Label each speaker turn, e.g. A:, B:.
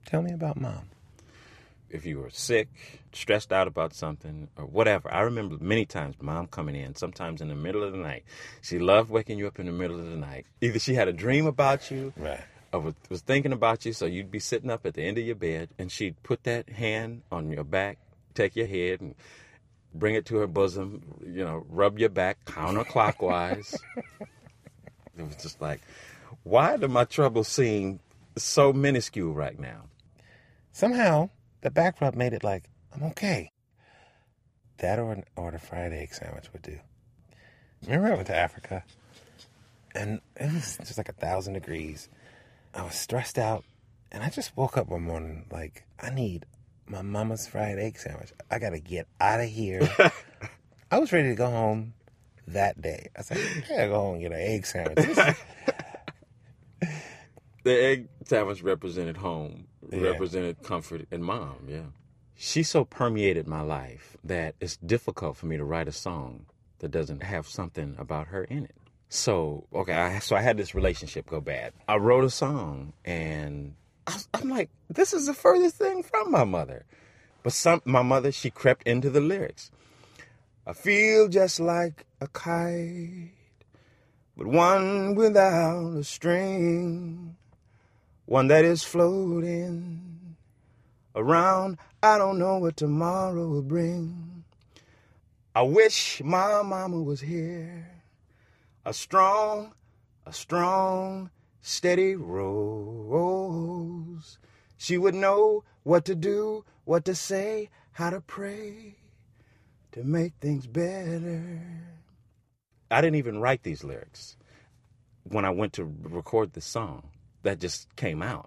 A: Tell me about Mom.
B: If you were sick, stressed out about something, or whatever. I remember many times Mom coming in, sometimes in the middle of the night. She loved waking you up in the middle of the night. Either she had a dream about you,
A: Right.
B: or was thinking about you, so you'd be sitting up at the end of your bed, and she'd put that hand on your back, take your head, and bring it to her bosom, rub your back counterclockwise. It was just like, why do my troubles seem so minuscule right now?
A: Somehow, the back rub made it like, I'm okay. That or the fried egg sandwich would do. Remember I went to Africa? And it was just like 1,000 degrees. I was stressed out. And I just woke up one morning like, I need my mama's fried egg sandwich. I got to get out of here. I was ready to go home that day. I said, I got to go home and get an egg sandwich.
B: The egg sandwich represented home,
A: Yeah.
B: represented comfort, and Mom, yeah. She so permeated my life that it's difficult for me to write a song that doesn't have something about her in it. So, I had this relationship go bad. I wrote a song, and I'm like, this is the furthest thing from my mother. But my mother, she crept into the lyrics. I feel just like a kite, but one without a string. One that is floating around. I don't know what tomorrow will bring. I wish my mama was here. A strong, steady rose. She would know what to do, what to say, how to pray to make things better. I didn't even write these lyrics when I went to record the song. That just came out.